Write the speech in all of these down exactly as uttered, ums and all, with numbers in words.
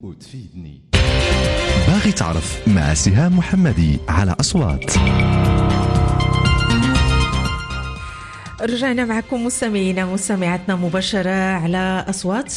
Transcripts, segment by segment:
وتفيدني. باغي تعرف مع سهام محمدي على أصوات. رجعنا معكم مستمعينا مستمعاتنا مباشرة على أصوات.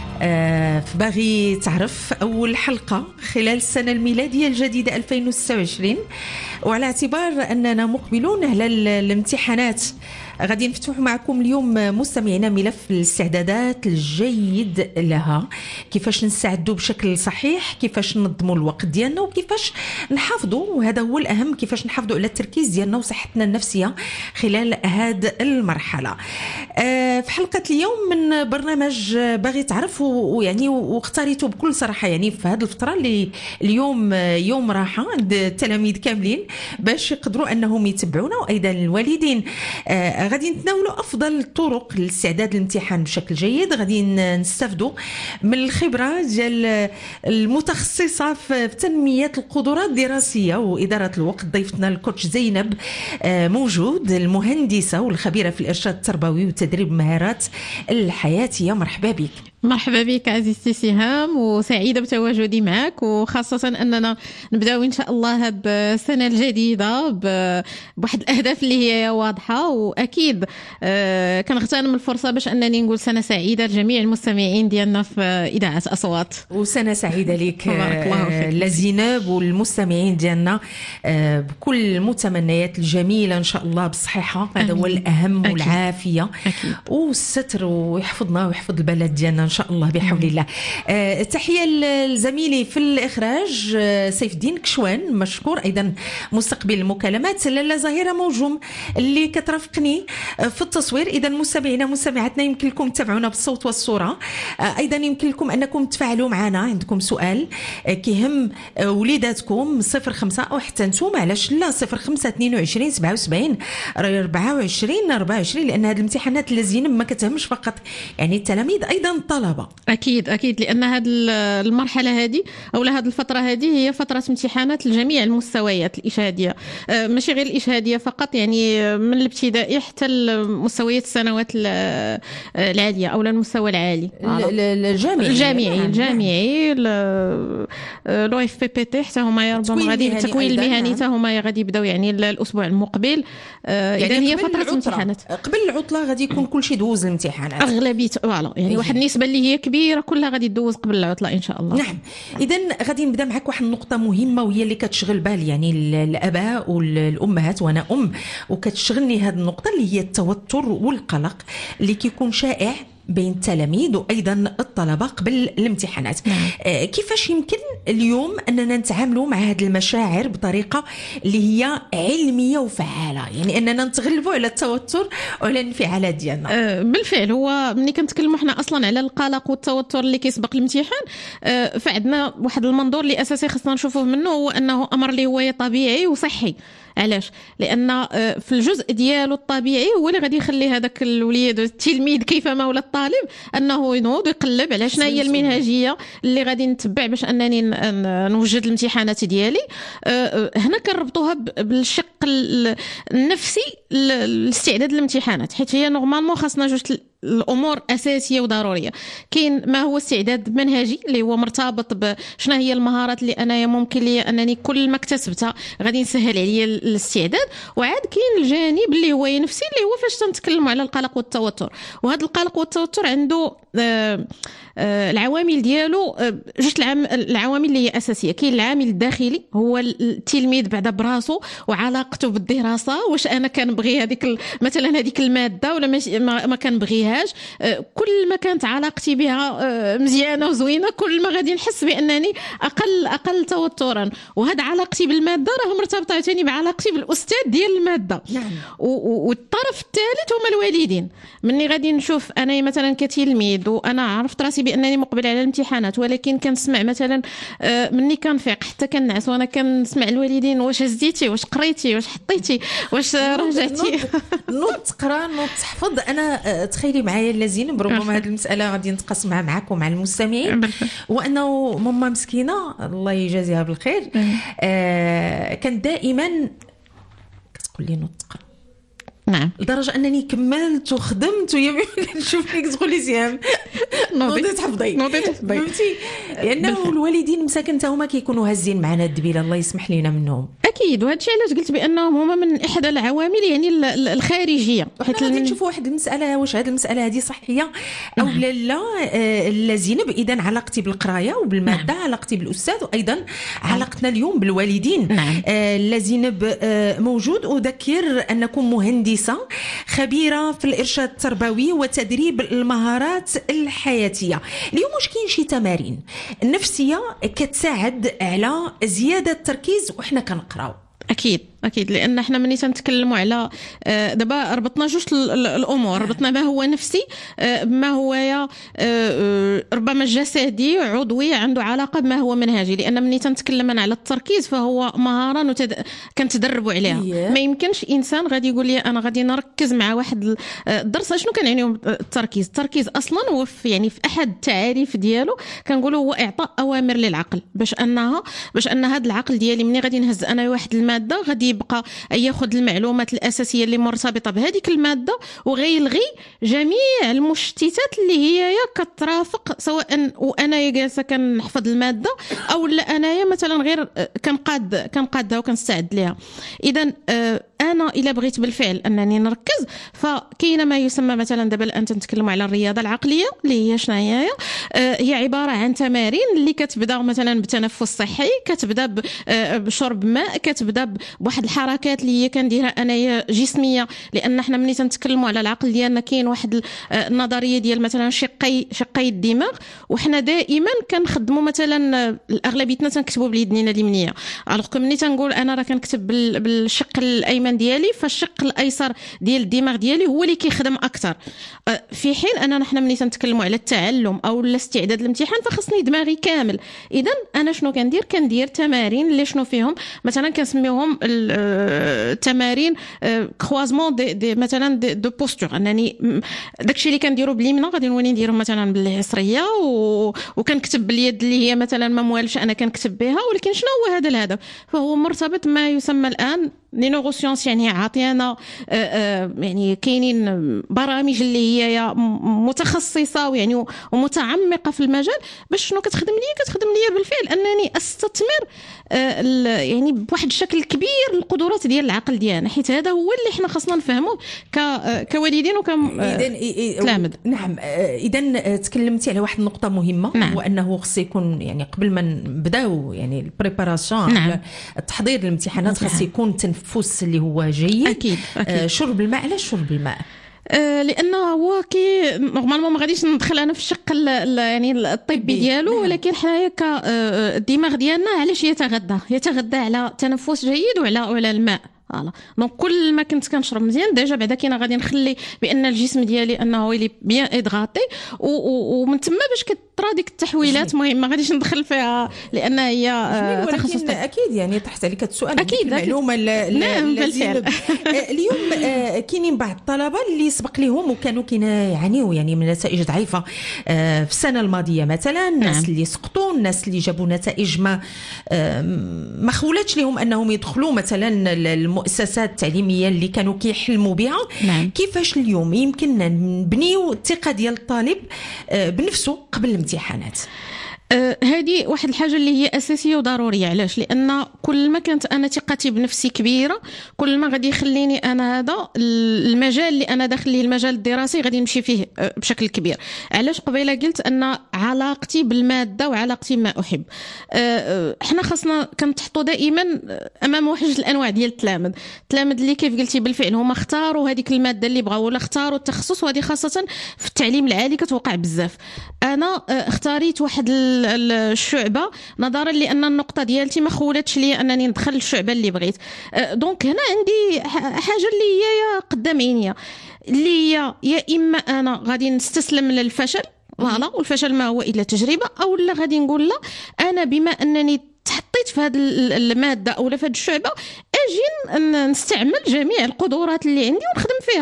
آه باغي تعرف أول حلقة خلال السنة الميلادية الجديدة ألفين وستة وعشرين، وعلى اعتبار أننا مقبلون على الامتحانات غادي نفتح معكم اليوم مستمعينا ملف الاستعدادات الجيد لها، كيفاش نستعدوا بشكل صحيح، كيفاش ننظموا الوقت ديالنا، وكيفاش نحافظوا، وهذا هو الأهم، كيفاش نحافظوا على التركيز ديالنا وصحتنا النفسية خلال هذه المرحلة. آه في حلقة اليوم من برنامج باغي تعرف، ويعني واختاريته بكل صراحة يعني في هذه الفترة اللي اليوم يوم راحة عند التلاميذ كاملين باش يقدروا أنهم يتبعونا، وأيضا الوالدين. آه غادي نتناولوا افضل الطرق لاستعداد الامتحان بشكل جيد، غادي نستافدوا من الخبره ديال المتخصصه في تنميه القدرات الدراسيه واداره الوقت. ضيفتنا الكوتش زينب موجود، المهندسه والخبيره في الارشاد التربوي وتدريب المهارات الحياتيه. مرحبا بك. مرحبا بك عزيزتي سهام، وسعيدة بتواجدي معك، وخاصة أننا نبدأ إن شاء الله هذه السنة الجديدة بواحد الأهداف اللي هي واضحة. وأكيد آه كنغتنم الفرصة باش أنني نقول سنة سعيدة لجميع المستمعين ديالنا في إذاعة أصوات. وسنة سعيدة لك لزينب والمستمعين ديالنا، آه بكل المتمنيات الجميلة إن شاء الله بالصحيحة، هذا هو الأهم، والعافية والستر، ويحفظنا ويحفظ البلد ديالنا إن شاء الله بحول الله. أه تحية لزميلي في الإخراج أه سيف الدين كشوان، مشكور. أيضا مستقبل المكالمات لاله زهيرة موجوم اللي كترافقني في التصوير. إذا مستمعينا مستمعاتنا يمكن لكم تتابعونا بالصوت والصورة. أه أيضا يمكن لكم أنكم تفاعلوا معنا، عندكم سؤال أه كيهم أه وليداتكم صفر خمسة أو حتى نتوما، علاش لا صفر خمسة اثنين وعشرين سبعة وسبعين أربعة وعشرين أربعة وعشرين، لأن هذه الامتحانات الذين ما كتهمش فقط يعني التلاميذ، أيضا الطلبة. أكيد أكيد، لأن هذه المرحلة هذه أو هذه الفترة هذه هي فترة امتحانات لجميع المستويات الإشهادية، ماشي غير الإشهادية فقط، يعني من الابتدائي حتى المستويات السنوات العالية أو المستوى العالي الجامعي الجامعي الجامعي لو اف بي بي تي حتى هما ربما غادي التكوين المهني حتى هما غادي يبداو يعني الأسبوع المقبل. يعني إذن هي فترة امتحانات. قبل العطلة غادي يكون كل شيء دوز الامتحانات أغلبية، فوالا يعني واحد النسبة اللي هي كبيرة كلها غادي تدوز قبل العطلة إن شاء الله. نعم. إذن غادي نبدأ معك واحد النقطة مهمة، وهي اللي كتشغل بال يعني الآباء والأمهات، وأنا أم وكتشغلني هذه النقطة، اللي هي التوتر والقلق اللي كيكون شائع بين التلاميذ وأيضا الطلبة قبل الامتحانات. نعم. آه كيفاش يمكن اليوم أننا نتعاملوا مع هذه المشاعر بطريقة اللي هي علمية وفعالة، يعني أننا نتغلبوا على التوتر وعلى الانفعالات ديالنا؟ آه بالفعل، هو ملي كنتكلموا حنا أصلا على القلق والتوتر اللي كيسبق الامتحان، آه فعندنا واحد المنظور اللي أساسي خصنا نشوفوه منه، هو أنه أمر اللي هو طبيعي وصحي. علاش؟ لأن في الجزء ديالو الطبيعي هو اللي غادي يخلي هذاك الوليد التلميذ كيفما ولا الطالب أنه ينوض ويقلب على شنو هي المنهجية اللي غادي نتبع باش أنني نوجد الامتحانات ديالي. هنا كنربطوها بالشق النفسي لاستعداد الامتحانات، حيت هي نورمالمون خاصنا جوج الامور اساسيه وضروريه. كاين ما هو استعداد منهجي اللي هو مرتبط بشنا هي المهارات اللي انا ممكن لي انني كل ما اكتسبتها غادي نسهل عليا الاستعداد، وعاد كاين الجانب اللي هو نفسي اللي هو فاش تنتكلموا على القلق والتوتر. وهذا القلق والتوتر عنده آه آه العوامل ديالو، آه جوج العوامل اللي هي اساسيه. كاين العامل الداخلي هو التلميذ بعدا براسو وعلاقته بالدراسه، واش انا كنبغي هذيك مثلا هذيك الماده ولا ما, ما كنبغيها. كل ما كانت علاقتي بها مزيانه وزوينه كل ما غادي نحس بانني اقل اقل توترا. وهذا علاقتي بالماده راه مرتبطه ثاني بعلاقتي بالاستاذ ديال الماده. نعم. والطرف الثالث هما الوالدين. مني غادي نشوف انا مثلا كتلميذ وانا عرفت راسي بانني مقبل على الامتحانات، ولكن كنسمع مثلا مني كنفيق حتى كنعس وانا كنسمع الوالدين، واش هزيتي، واش قريتي، واش حطيتي، واش رجعتي، نوض تقرا نوض تحفظ. انا تخيلي معايا لازين ربما هذه المساله غادي نتقاسمها معكم مع المستمعين، وانه ماما مسكينه الله يجازيها بالخير آه كان دائما كتقول لي نوض تقرا، نعم. لدرجه انني كملت وخدمت ويا نشوف فيك تقولي سيام نوضي تحفظي نوضي تحفظي فهمتي، لانه الوالدين مساكن حتى هما كيكونوا هازين معنا الدبيله، الله يسمح لينا منهم. اكيد، وهذا الشيء علاش قلت بانهم هما من احدى العوامل يعني الخارجيه. حيت غادي نشوفوا واحد المساله، واش هذه المساله هذه صحيه او لا لا. لا زينب، اذا علاقتي بالقرايه وبالماده، نعم. علاقتي بالاستاذ، وايضا علاقتنا اليوم بالوالدين. نعم. آه لا زينب آه موجود. اذكر انكم مهندسه خبيره في الارشاد التربوي وتدريب المهارات الحياتيه. اليوم واش كاين شي تمارين نفسيه كتساعد على زياده التركيز وحنا كنقراو؟ اكيد اكيد، لان احنا ملي تنتكلموا على دابا ربطنا جوج الامور، ربطنا ما هو نفسي ما هو ربما جسدي عضوي عنده علاقه بما هو منهجي. لان ملي تنتكلم على التركيز فهو مهاره نتد... كنتدربوا عليها. yeah. ما يمكنش انسان غادي يقول لي انا غادي نركز مع واحد الدرس. شنو كنعنيو التركيز؟ التركيز اصلا هو في يعني في احد التعاريف ديالو كنقولوا هو اعطاء اوامر للعقل باش انها باش ان هذا العقل ديالي ملي غادي نهز انا واحد الماده غادي يبقى ياخذ المعلومات الاساسيه اللي مرتبطه بهذيك الماده وغيلغي جميع المشتتات اللي هي كترافق، سواء وانا جالسه كنحفظ الماده او لا انايا مثلا غير كنقاد كنقادها وكنستعد ليها. اذا انا الا بغيت بالفعل انني نركز فكاين ما يسمى مثلا دابا الان تنتكلموا على الرياضه العقليه اللي هي شنو هي؟ هي عباره عن تمارين اللي كتبدا مثلا بتنفس صحي، كتبدا بشرب ماء، كتبدا بواحد الحركات اللي هي كنديرها انايا جسميه. لان احنا ملي تنتكلموا على العقل ديالنا كاين واحد النظريه ديال مثلا شقي شقي الدماغ، وحنا دائما كنخدموا مثلا اغلبيتنا تنكتبوا باليدين اليمنيه. الوغ كو ملي تنقول انا راه كنكتب بالشق الايمن ديالي فالشق الايسر ديال الدماغ ديالي هو اللي كيخدم اكثر. في حين اننا نحن ملي تنتكلموا على التعلم او الاستعداد للامتحان فخصني دماغي كامل. اذا انا شنو كندير؟ كندير تمارين اللي شنو فيهم مثلا كنسميوهم التمارين كروازمون دي, دي مثلا دي دو بوستور. انني داكشي اللي كنديرو باليمنى غادي نولي نديرو مثلا باليسريه و... وكنكتب باليد اللي هي مثلا ما موالفش انا كنكتب بها. ولكن شنو هو هذا الهدف؟ فهو مرتبط ما يسمى الان لي نوروسيونس، يعني عاطيانا يعني كاينين برامج اللي هي متخصصه ويعني ومتعمقه في المجال باش شنو كتخدم ليا؟ كتخدم ليا بالفعل انني استثمر يعني بواحد الشكل كبير القدرات ديال العقل ديالنا، حيت هذا هو اللي حنا خصنا نفهمه كوالدين وكتلامذ. نعم. اذا تكلمتي على واحد النقطه مهمه. نعم. هو انه خص يكون يعني قبل ما نبداو يعني البريباراسيون. نعم. التحضير للامتحانات خص يكون تنفس اللي هو جيد. اكيد, أكيد. آه شرب الماء. علاش شرب الماء؟ آه لانه هو كي نورمالمون ما غاديش ندخل انا في الشق يعني الطبي ديالو. ولكن حنايا كالدماغ ديالنا علاش يتغذى يتغذى على تنفس جيد وعلى وعلى الماء. فوالا دونك كل ما كنت كنشرب مزيان ديجا بعدا كاين غادي نخلي بان الجسم ديالي انه يلي بيان ادغاطي ومن تما باش كترى ديك التحويلات مهمه ما غاديش ندخل فيها لان هي تخصص اكيد يعني تحت عليك السؤال. اكيد المعلومه نعم بالفعل. اليوم كاينين بعض الطلبه اللي سبق لهم وكانوا كيعانيوا يعني من نتائج ضعيفه في السنه الماضيه مثلا. الناس نعم. اللي سقطوا، الناس اللي جابوا نتائج ما ما خولاتش لهم انهم يدخلوا مثلا المؤسسات التعليميه اللي كانوا كيحلموا بها. نعم. كيفاش اليوم يمكننا نبنيو الثقه ديال الطالب بنفسه قبل الامتحانات؟ آه هذه واحد الحاجه اللي هي اساسيه وضروريه. علاش؟ لان كل ما كانت انا ثقتي بنفسي كبيره كل ما غادي يخليني انا هذا المجال اللي انا داخل ليه المجال الدراسي غادي نمشي فيه بشكل كبير. علاش؟ قبيله قلت ان علاقتي بالماده وعلاقتي ما احب. آه احنا خاصنا كنتحطوا دائما امام واحد الانواع ديال التلامذ. التلامذ اللي كيف قلتي بالفعل هما اختاروا هذيك الماده اللي بغاو ولا اختاروا التخصص، وهذه خاصه في التعليم العالي كتوقع بزاف. انا اختاريت واحد الشعبه نظرا لان النقطه ديالتي ما خولتش لي انني ندخل الشعبه اللي بغيت. دونك هنا عندي حاجه اللي هي قدام عينيا اللي هي يا اما انا غادي نستسلم للفشل فوالا والفشل ما هو الا تجربه، او لا غادي نقول لا انا بما انني تحطيت في هذه الماده او في هذه الشعبه اجي نستعمل جميع القدرات اللي عندي ونخدم فيها.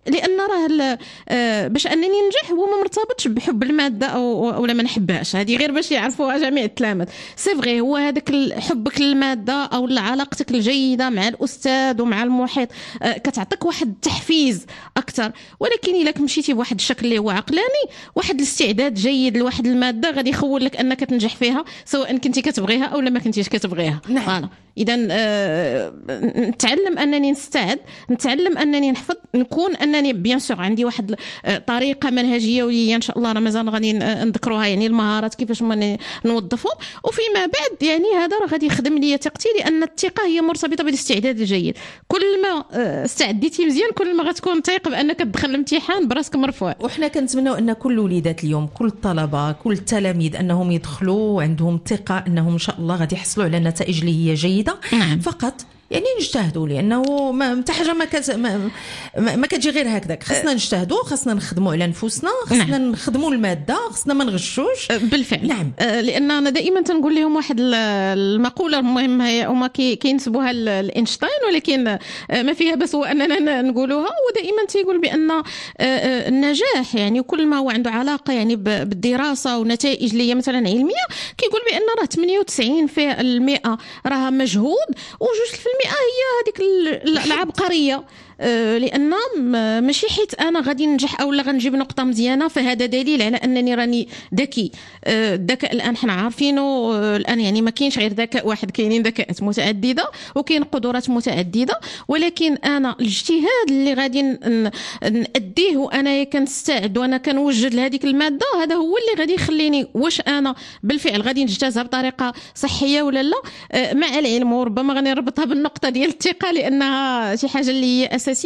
لان راه باش انني ننجح هو ما مرتبطش بحب الماده او ولا ما نحبهاش. هذه غير باش يعرفوها جميع التلاميذ. سي فغي هو هذاك حبك للماده او علاقتك الجيده مع الاستاذ ومع المحيط كتعطيك واحد التحفيز اكثر. ولكن الا مشيتي بواحد الشكل اللي هو عقلاني، واحد الاستعداد جيد لواحد الماده غادي يخول لك انك تنجح فيها سواء كنتي كتبغيها او ما كنتيش كتبغيها. نعم. اذا آه نتعلم انني نستعد، نتعلم انني نحفظ، نكون انني بيان سور عندي واحد طريقه منهجيه ولي ان شاء الله راه مازال غادي نذكروها، يعني المهارات كيفاش ما نوظفهم. وفيما بعد يعني هذا راه غادي يخدم لي ثقتي، لان الثقه هي مرتبطه بالاستعداد الجيد. كل ما استعديتي مزيان كل ما غتكون ثايق بانك تدخل الامتحان براسك مرفوع. وحنا كنتمناو ان كل وليدات اليوم، كل الطلبه، كل التلاميذ انهم يدخلوا عندهم ثقه انهم ان شاء الله غادي يحصلوا على نتائج اللي هي جيده. نعم. فقط يعني نجتهدوا، لانه ما حتى حاجه ما كت... ما, ما كتجي غير هكذاك. خصنا نجتهدوا، خصنا نخدموا على نفوسنا، خصنا نعم. نخدموا الماده، خصنا ما نغشوش. بالفعل. نعم. لان انا دائما تنقول لهم واحد المقوله المهمه هي هما كينسبوها لاينشتاين، ولكن ما فيها بس هو اننا نقولوها. ودائما تيقول بان النجاح يعني كل ما هو عنده علاقه يعني بالدراسه ونتائج اللي هي مثلا علميه، كيقول بان راه ثمانية وتسعين بالمئة راه مجهود وجوج في المئة هي هذيك العبقريه. لان ماشي حيت انا غادي ننجح او لا غنجيب نقطه مزيانه فهذا دليل على انني راني ذكي. الذكاء الان حنا عارفينه الان، يعني ما كاينش غير ذكاء واحد، كاينين ذكاءات متعدده وكاين قدرات متعدده. ولكن انا الاجتهاد اللي غادي ناديه وانا كنستعد وانا كنوجد لهذيك الماده، هذا هو اللي غادي يخليني واش انا بالفعل غادي نجتازها بطريقه صحيه ولا لا. مع العلم وربما غادي نربطها بالنقطه ديال الثقه لانها شي حاجه اللي هي اساسيه.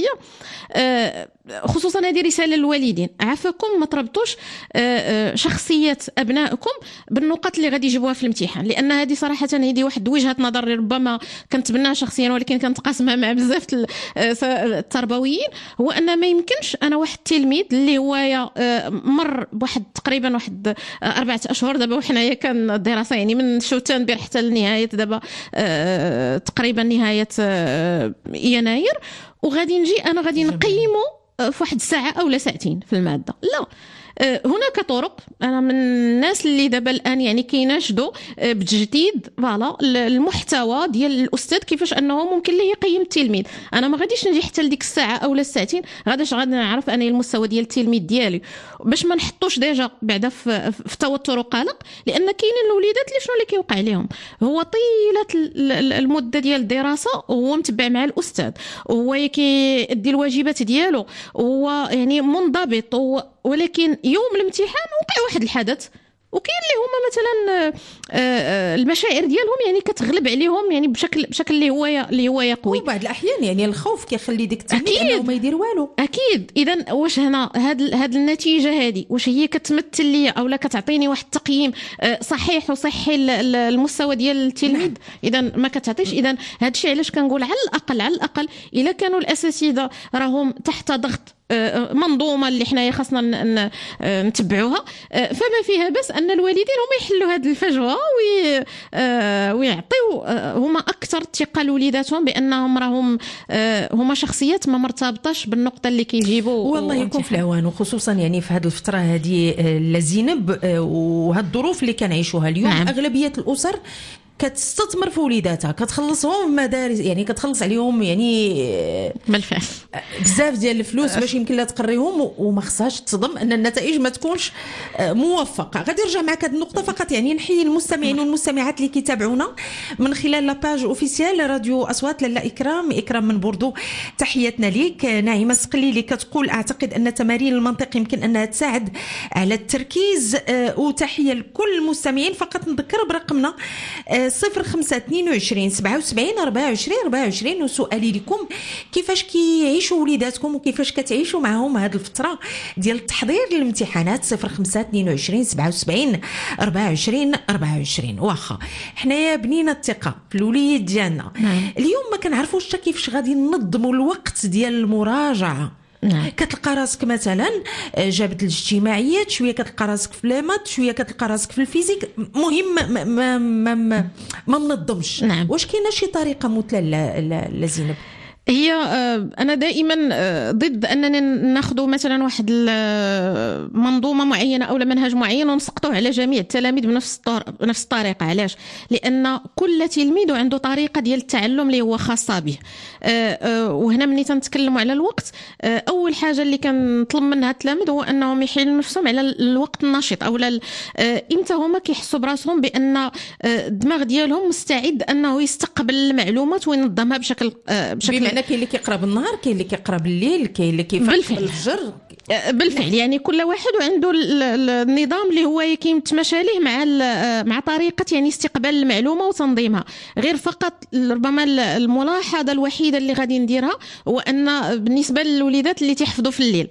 خصوصا هذه رساله للوالدين، عافاكم ما تربطوش شخصيه ابنائكم بالنقط اللي غادي يجيبوها في الامتحان، لان هذه صراحه هذه واحد وجهه نظر ربما كنتبناها شخصيا ولكن كنتقاسمها مع بزاف التربويين. هو ان ما يمكنش انا واحد التلميذ اللي هو مر بواحد تقريبا واحد اربعه اشهر دابا، وحنايا كان الدراسه يعني من شتنبر حتى لنهايه دابا تقريبا نهايه يناير، وغادي نجي انا غادي نقيمه في واحد الساعه او لا ساعتين في الماده. لا، هناك طرق. انا من الناس اللي دابا الان يعني كيناشدوا بتجديد فوالا المحتوى ديال الاستاذ، كيفاش انه ممكن ليه يقيم التلميذ. انا ما غاديش نجي حتى لديك الساعه او لا الساعتين، غاداش غادي نعرف انا المستوى ديال التلميذ ديالي باش ما نحطوش ديجا بعدا في, في توتر وقلق. لان كاينين الوليدات اللي شنو اللي كيوقع لهم، هو طيله المده ديال الدراسه وهو متبع مع الاستاذ، وهو كيدي الواجبات ديالو، هو يعني منضبط، ولكن يوم الامتحان وقع واحد الحدث وكاين اللي هما مثلا المشاعر ديالهم يعني كتغلب عليهم يعني بشكل بشكل اللي هو اللي هو يقوي. وبعض الاحيان يعني الخوف كيخلي ديك التلميذ انه ما يدير والو. اكيد. اذا واش هنا هاد هاد النتيجه هذه واش هي كتمثل لي او لا كتعطيني واحد التقييم صحيح وصحي المستوى ديال التلميذ؟ اذا ما كتعطيش. اذا هذا الشيء علاش كنقول على الاقل على الاقل الا كانوا الاساتذه راهم تحت ضغط منظومه اللي حنايا خاصنا نتبعوها، فما فيها بس ان الوالدين هما يحلوا هذه الفجوه ويعطيو هما اكثر ثقه لوليداتهم بانهم راهم هما شخصيات ما مرتبطاش بالنقطه اللي كيجيبوا. والله يكون في العوان، وخصوصا يعني في هذه الفتره هذه لزينب وهاد الظروف اللي كنعيشوها اليوم. نعم. اغلبيه الاسر كتستثمر في وليداتها، كتخلصهم مدارس، يعني كتخلص عليهم يعني بالفعل بزاف ديال الفلوس باش يمكن لها تقريهم، وما خصهاش تصدم ان النتائج ما تكونش موفقه. غادي نرجع معك هذه النقطه فقط، يعني نحيي المستمعين والمستمعات اللي كيتابعونا من خلال لاباج اوفيسيال راديو اصوات. لاله اكرام اكرام من بوردو، تحياتنا ليك. ناعمه السقليلي كتقول اعتقد ان تمارين المنطق يمكن انها تساعد على التركيز، وتحيه لكل المستمعين. فقط نذكر برقمنا صفر خمسة اثنين وعشرين سبعة وسبعين أربعة وعشرين أربعة وعشرين، وسؤالي لكم كيفاش كيعيشوا وليداتكم وكيفاش كتعيشوا معهم هذه الفتره ديال التحضير للامتحانات. صفر خمسة اثنين وعشرين سبعة وسبعين أربعة وعشرين أربعة وعشرين. واخا حنايا بنينا الثقه في الوليد ديالنا، اليوم ما كنعرفوش حتى كيفاش غادي ننظموا الوقت ديال المراجعه. نعم. كتلقى راسك مثلا جابت الاجتماعيات شويه، كتلقى راسك في ليمات شويه، كتلقى راسك في الفيزيك. مهم ما ما ما, ما, ما منظمش. نعم. واش كاينه شي طريقه مثلى لزينب؟ هي انا دائما ضد اننا ناخذ مثلا واحد منظومه معينه او منهج معين ونسقطوه على جميع التلاميذ بنفس بنفس الطريقه. علاش؟ لان كل تلميذ عنده طريقه ديال التعلم اللي هو خاصه به. وهنا ملي تنتكلموا على الوقت، اول حاجه اللي كنطلب منها التلاميذ هو انهم يحيلوا نفسهم على الوقت النشيط، او امتى هما كيحسوا براسهم بان الدماغ ديالهم مستعد انه يستقبل المعلومات وينظمها بشكل بشكل بمعنى كاين اللي كيقرا بالنهار، كاين اللي كيقرا بالليل، كاين اللي كيفيق بالفجر. بالفعل يعني كل واحد عنده النظام اللي هو كيتماشى ليه مع مع طريقه يعني استقبال المعلومه وتنظيمها. غير فقط ربما الملاحظه الوحيده اللي غادي نديرها هو ان بالنسبه للوليدات اللي تيحفظوا في الليل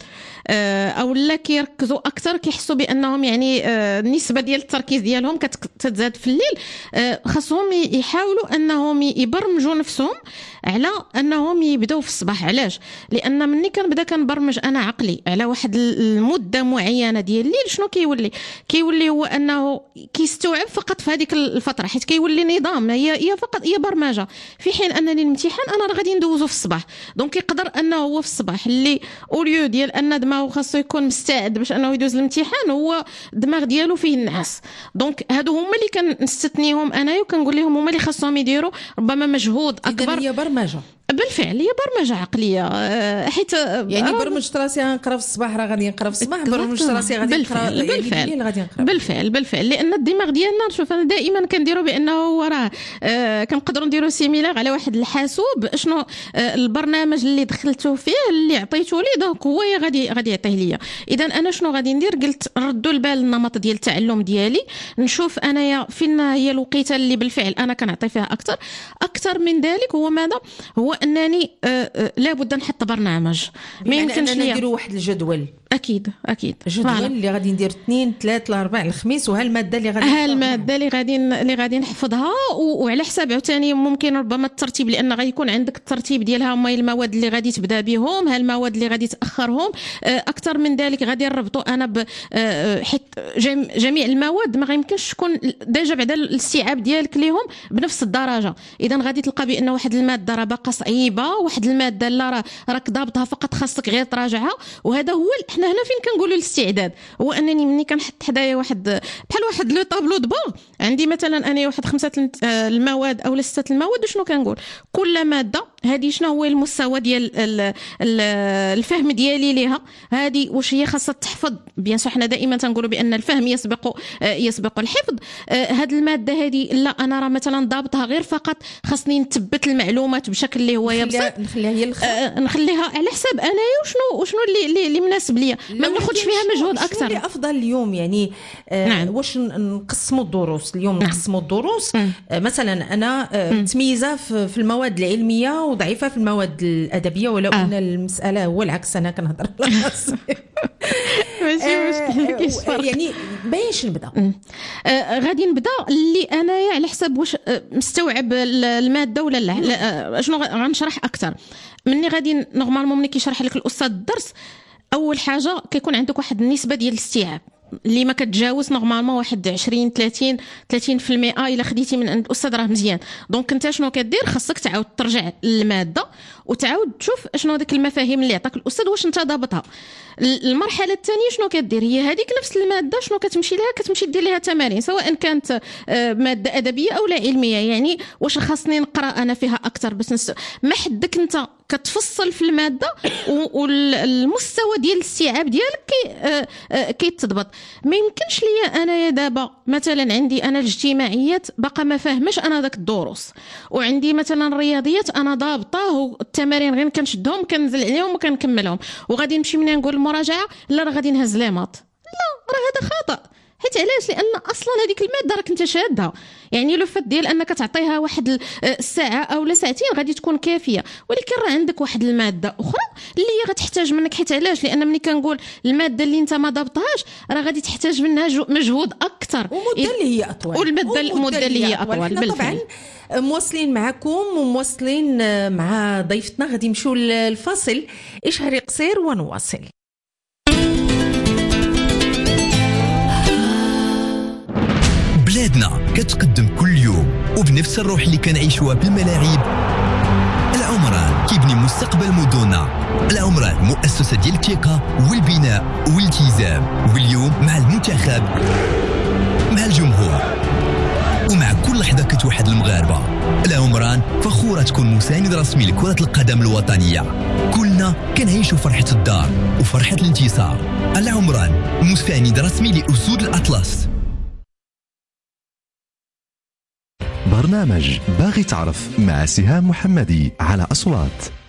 او لا كيركزوا اكثر، كيحسوا بانهم يعني النسبه ديال التركيز ديالهم كتزاد في الليل، خاصهم يحاولوا انهم يبرمجوا نفسهم على انهم يبداو في الصباح. علاش؟ لان مني كنبدا كنبرمج انا عقلي على واحد المده معينه ديال الليل، شنو كيولي كيولي هو انه كيستوعب فقط في هذيك الفتره، حيت كيولي نظام، هي هي فقط هي برمجه، في حين انني الامتحان انا راه غادي ندوزو في الصباح. دونك يقدر انه هو في الصباح اللي اوليو ديال ان دماغه خاصو يكون مستعد باش انه يدوز الامتحان، هو الدماغ ديالو فيه النعاس. دونك هادو هما اللي كنستثنيهم انايا وكنقول لهم هما اللي خاصهم يديروا ربما مجهود اكبر. هي برمجه بالفعل، هي برمجه عقليه، حيت يعني برمجت راسي غنقرا في الصباح راه غادي نقرا في الصباح، برمجت راسي غادي نقرا بالفعل غادي نقرا بالفعل بالفعل لان الدماغ ديالنا، شوف انا دائما كنديروا بانه راه آه كنقدروا نديروا سيميلار على واحد الحاسوب، شنو آه البرنامج اللي دخلته فيه اللي عطيته لي دونك هو غادي غادي يعطيه ليا. اذا انا شنو غادي ندير؟ قلت ردوا البال النمط ديال التعلم ديالي، نشوف انايا فين هي الوقيته اللي بالفعل انا كنعطي فيها اكثر. اكثر من ذلك هو ماذا؟ هو انني آه آه لابد نحط برنامج، ما يمكنش ليا نديروا واحد الجدول. اكيد اكيد جدول اللي غادي ندير اثنين ثلاث الاربع الخميس، وهالماده اللي غادي هالماده اللي غادي اللي غادي نحفظها، وعلى حساب عاوتاني ممكن ربما الترتيب، لان غادي يكون عندك الترتيب ديالها هما المواد اللي غادي تبدا بهم، هالمواد اللي غادي تاخرهم. اكثر من ذلك غادي نربطوا انا ب حيت جميع المواد ما غيمكنش تكون ديجا بعد الاستيعاب ديالك ليهم بنفس الدرجه. اذا غادي تلقى بان واحد الماده راه باقا صعيبه، واحد الماده لا راه راك ضابطها فقط خاصك غير تراجعها. وهذا هو احنا هنا فين كنقولوا الاستعداد، هو انني مني كنحط حدايا واحد بحال واحد لو طابلو دو بون، عندي مثلا انا واحد خمسه المواد او سته المواد، وشنو كنقول كل ماده هذه شنو هو المستوى ديال الفهم ديالي ليها، هذه واش هي خاصها تحفظ. بيان سو حنا دائما تنقولوا بان الفهم يسبق يسبق الحفظ. هذه الماده هذه لا انا راه مثلا ضابطها غير فقط خاصني نثبت المعلومات بشكل اللي هو يبسط، نخليها هي آه نخليها على حساب انايا وشنو وشنو اللي اللي مناسب ليا، ما ناخذش فيها مجهود اكثر. اللي افضل اليوم يعني آه نعم. واش نقسموا الدروس اليوم؟ نعم. نقسموا الدروس آه مثلا انا آه متميزه في المواد العلميه وضعيفه في المواد الادبيه، ولو آه. ان المساله هو العكس، انا كنهضر على راسي ماشي مشكل كاين فرق. يعني باش نبدا آه غادي نبدا اللي انايا على حساب واش مستوعب الماده ولا لا, لا. شنو غنشرح اكثر مني غادي نورمالمون ملي كيشرح لك الاستاذ الدرس. اول حاجه كيكون عندك واحد النسبه ديال الاستيعاب اللي ما كتجاوز نورمالمون واحد عشرين ثلاثين ثلاثين في المئة الا خديتي من عند الاستاذ راه مزيان. دونك انت شنو كدير؟ خاصك تعاود ترجع للماده وتعاود تشوف شنو ديك المفاهيم اللي عطاك الاستاذ واش انت ضابطها. المرحله الثانيه شنو كدير؟ هي هذيك نفس الماده شنو كتمشي لها؟ كتمشي دير لها تمارين سواء كانت ماده ادبيه او لا علميه. يعني واش خاصني نقرا انا فيها اكثر بس نس... ما حدك انت كتفصل في الماده والمستوى ديال الاستيعاب ديالك كي كيتضبط. ما يمكنش ليا انا يا دابا مثلا عندي انا الاجتماعيات باقا ما فاهمش انا داك الدروس، وعندي مثلا الرياضيات انا ضابطه والتمارين غير كنشدهم كنزل عليهم وكنكملهم، وغادي نمشي منين نقول المراجعه لا راه غادي نهز لي ماط. لا راه هذا خطا. حيت علاش؟ لان اصلا هذيك الماده راك انت شادها. يعني لو فات ديال انك تعطيها واحد الساعه او لا ساعتين غادي تكون كافيه، ولكن راه عندك واحد الماده اخرى اللي هي غتحتاج منك. حيت علاش؟ لان ملي كنقول الماده اللي انت ما ضبطهاش راه غادي تحتاج منها مجهود اكثر ومده اللي هي اطول، والمده المده اللي هي اطول. بالفعل طبعا مواصلين معكم ومواصلين مع ضيفتنا، غادي نمشيو للفاصل اشهري قصير ونواصل. بلادنا كتقدم كل يوم وبنفس الروح اللي كنعيشوها بالملاعب، العمران كيبني مستقبل مدننا. العمران مؤسسة ديال الثقة والبناء والالتزام، واليوم مع المنتخب، مع الجمهور، ومع كل لحظة كتوحد المغاربة. العمران فخورة تكون مساند رسمي لكرة القدم الوطنية. كلنا كنعيشوا فرحة الدار وفرحة الانتصار. العمران مساند رسمي لأسود الأطلس. برنامج باغي تعرف مع سهام محمدي على أصوات.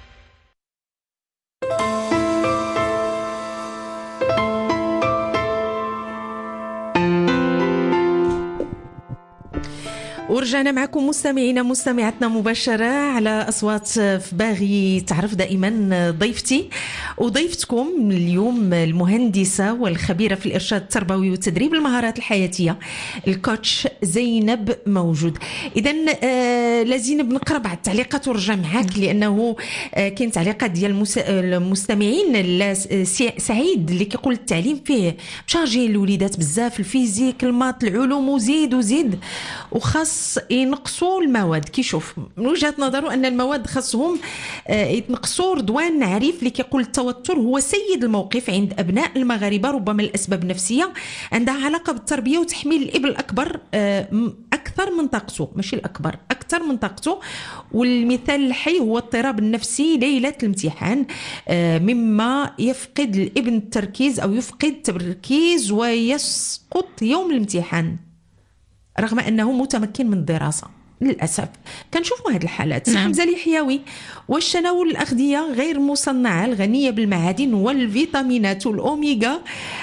ورجعنا معكم مستمعينا مستمعاتنا مباشرة على أصوات في باغي تعرف. دائما ضيفتي وضيفتكم اليوم المهندسة والخبيرة في الإرشاد التربوي وتدريب المهارات الحياتية الكوتش زينب موجود. إذن آه لازينب نقرأ بعض التعليقات ورجع معاك، لأنه آه كاين تعليقات ديال المستمعين. سعيد اللي كيقول التعليم فيه مشارجين الوليدات بزاف، الفيزيك المات العلوم وزيد وزيد، وخاص ينقصوا المواد. كيشوف من وجهة نظره أن المواد خاصهم يتنقصوا. رضوان عريف اللي كيقول التوتر هو سيد الموقف عند أبناء المغاربة، ربما الأسباب نفسية عندها علاقة بالتربية وتحميل الابن الأكبر أكثر من طاقته، ماشي الأكبر، أكثر من طاقته. والمثال الحي هو اضطراب النفسي ليلة الامتحان، مما يفقد الابن التركيز أو يفقد التركيز ويسقط يوم الامتحان رغم أنه متمكن من الدراسة. للأسف كنشوفوا هذه الحالات. نعم. حمزة الحياوي والشناول الأغذية غير مصنعة الغنية بالمعادن والفيتامينات والأوميغا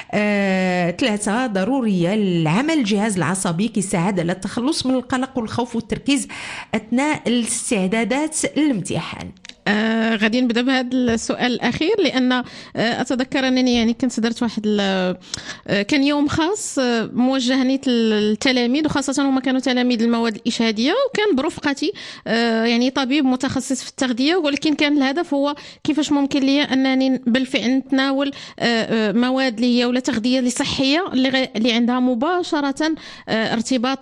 آه، ثلاثة ضرورية لعمل الجهاز العصبي، كيساعد على التخلص من القلق والخوف والتركيز أثناء الاستعدادات للامتحان. آه غادي نبدا بهذا السؤال الاخير، لان آه اتذكر انني يعني كنت درت واحد آه كان يوم خاص آه موجه نيت للتلاميذ، وخاصه هما كانوا تلاميذ المواد الاشهاديه، وكان برفقتي آه يعني طبيب متخصص في التغذيه، ولكن كان الهدف هو كيفاش ممكن لي انني بالفعل نتناول آه مواد اللي هي ولا تغذيه اللي صحيه اللي, اللي عندها مباشره آه ارتباط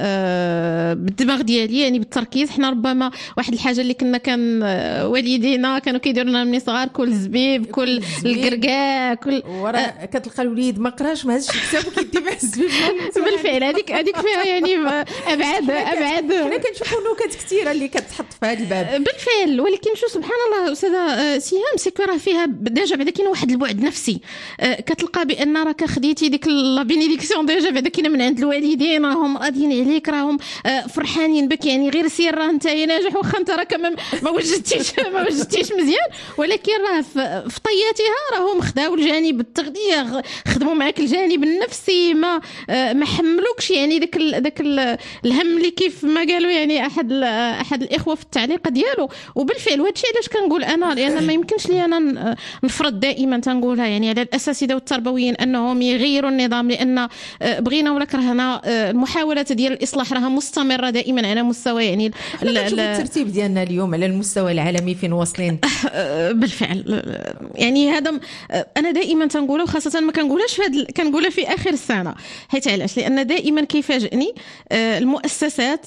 آه بالدماغ ديالي، يعني بالتركيز. حنا ربما واحد الحاجه اللي كنا كان آه والدينا كانوا كيديروا لنا من صغار كل زبيب كل الكركاع كل ورا آه كتلقى الوليد ما قراش ما هزش الكتاب وكيدي مع الزبيب. بالفعل هذيك هذيك فيها يعني ابعاد ابعاد حنا كنشوفوا نكات كثيره اللي كتحط في هذا الباب بالفعل. ولكن شو سبحان الله استاذه سهام سيكو راه فيها ديجا بعدا كاين واحد البعد نفسي، كتلقى بان راك خديتي ديك لا بينيديكسيون ديجا بعدا كاينه من عند الوالدين، راهم راضيين عليك، راهم فرحانين بك، يعني غير سير راه انت ناجح واخا انت راه كمان ما وجدتيش ما وجدتيش مزيان، ولكن راه في طياتها راهم خداو الجانب التغذيه، خدموا معك الجانب النفسي، ما ما حملوكش يعني داك داك الهم اللي كيف ما قالوا يعني احد احد الاخوه في التعليق ديالو. وبالفعل وهذا الشيء علاش كنقول انا، لان ما يمكنش لي انا نفرض دائما تنقولها يعني على الاساتذه والتربويين انهم يغيروا النظام، لان بغينا ولا كرهنا المحاولات ديال الاصلاح راها مستمره دائما على مستوى يعني الترتيب ديالنا اليوم على المستوى العالمي فين واصلين. بالفعل يعني هذا انا دائما تنقوله، خاصه ما كنقولهاش في كنقولها في اخر السنه، حيت علاش؟ لان دائما كيفاجئني المؤسسات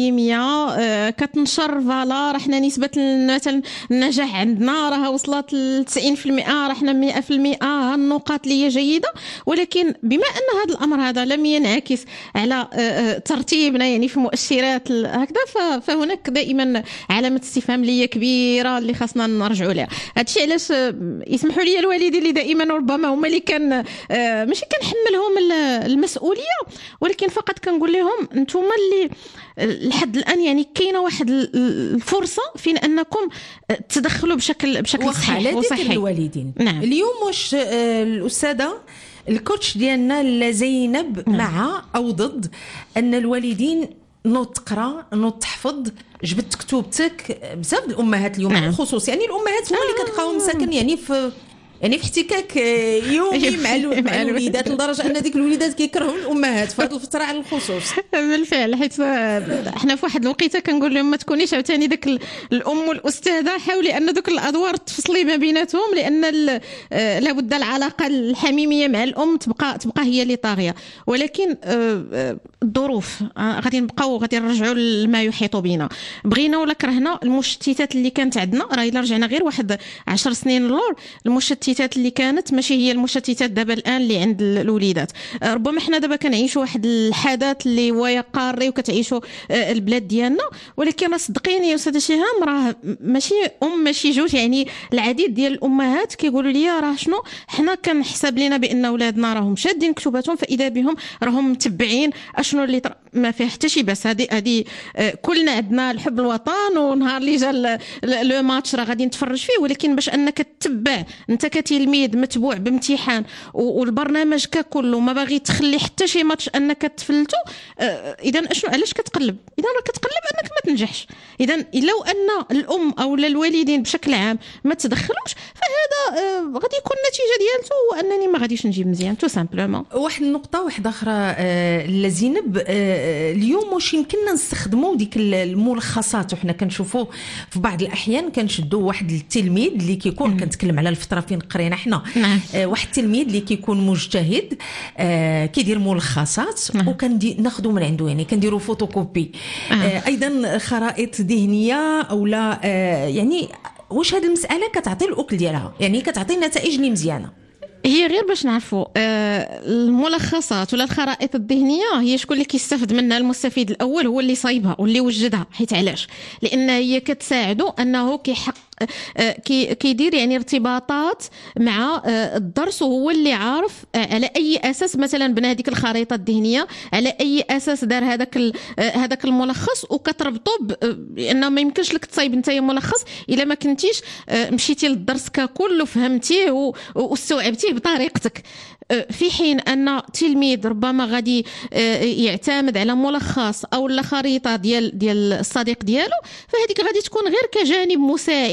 التعليميه كتنشر فالار احنا نسبه مثلا النجاح عندنا راه وصلت ل تسعين بالمئة، راه حنا مئة بالمئة، النقاط اللي هي جيده، ولكن بما ان هذا الامر هذا لم ينعكس على ترتيبنا يعني في مؤشرات هكذا، فهناك دائما علامه استفهام ليه كبيره اللي خاصنا نرجعوا لها. هادشي علاش يسمحوا لي الوالدين اللي دائما ربما هما اللي كان ماشي كنحملهم المسؤوليه، ولكن فقط كنقول لهم انتم اللي لحد الان يعني كاينه واحد الفرصه فين انكم تدخلوا بشكل بشكل صحيح وصحي الوالدين. نعم. اليوم واش الاستاذه الكوتش ديالنا زينب نعم. مع او ضد ان الوالدين نوض تقرا نوض تحفظ جبت كتوبتك؟ بزاف الامهات اليوم نعم. بالخصوص يعني الامهات هما آه. اللي كتلقاهم مساكن يعني في يعني في احتكاك يومي مع مع الوليدات، لدرجه ان ديك الوليدات كيكرهوا الامهات في هذه الفتره على الخصوص. بالفعل حيت احنا في واحد الوقيته كنقول لهم ما تكونيش عاوتاني داك الام والاستاذه، حاولي ان دوك الادوار تفصلي ما بيناتهم، لان لابد العلاقه الحميميه مع الام تبقى تبقى هي اللي طاغيه. ولكن الظروف غادي نبقاو غادي نرجعوا لما يحيط بنا، بغينا ولا كرهنا. المشتتات اللي كانت عندنا راه الا رجعنا غير واحد عشر سنين لور، المشتتات اللي كانت ماشي هي المشتتات دابا الان اللي عند الوليدات. ربما حنا دابا كنعيشوا واحد الحدث اللي هو قاري وكتعيشوا البلاد ديالنا، ولكن صدقيني يا استاذه شيهام راه ماشي ام ماشي جوج، يعني العديد ديال الامهات كيقولوا لي راه شنو حنا كنحسب لينا بان اولادنا راهم شادين كتباتهم فاذا بهم راهم متبعين شنو اللي طر... ما فيه حتى شي بس. هذه هذه كلنا عندنا الحب الوطن، ونهار اللي جا لو ماتش راه غادي نتفرج فيه، ولكن باش انك تتبع انت كتلميذ متبوع بامتحان والبرنامج ككل وما باغي تخلي حتى شي ماتش انك تفلتو، اذا اشنو علاش كتقلب؟ اذا راه كتقلب انك ما تنجحش. اذا لو ان الام او الوالدين بشكل عام ما تدخلوش فهذا غادي يكون النتيجه ديالته وانني ما غاديش نجيب مزيان تو سامبلومون. واحد النقطه واحده اخرى لزينب، اليوم واش يمكننا نستخدموا ديك الملخصات، وحنا كنشوفوا في بعض الاحيان كنشدوا واحد التلميذ اللي كيكون كنتكلم على الفتره فين قرينا حنا، واحد التلميذ اللي كيكون مجتهد كيدير ملخصات وكناخذوا من عنده، يعني كنديروا فوتوكوبي. ايضا خرائط ذهنيه او لا، يعني واش هذه المساله كتعطي الاكل ديالها، يعني كتعطي النتائج اللي مزيانه؟ هي غير باش نعرفوا الملخصات ولا الخرائط الذهنيه هي شكون اللي كيستافد منها؟ المستفيد الاول هو اللي صايبها واللي وجدها. حيت علاش؟ لان هي كتساعده انه كيحقق كي كيدير يعني ارتباطات مع الدرس، وهو اللي عارف على اي اساس مثلا بنى هذيك الخريطه الذهنيه، على اي اساس دار هذاك هذاك الملخص، وكتربطو بانه ما يمكنش لك تصايب انت ملخص الا ما كنتيش مشيتي للدرس ككل وفهمتيه واستوعبتيه بطريقتك. في حين ان تلميذ ربما غادي يعتمد على ملخص او لا خريطه ديال ديال الصديق ديالو، فهذيك غادي تكون غير كجانب مساعد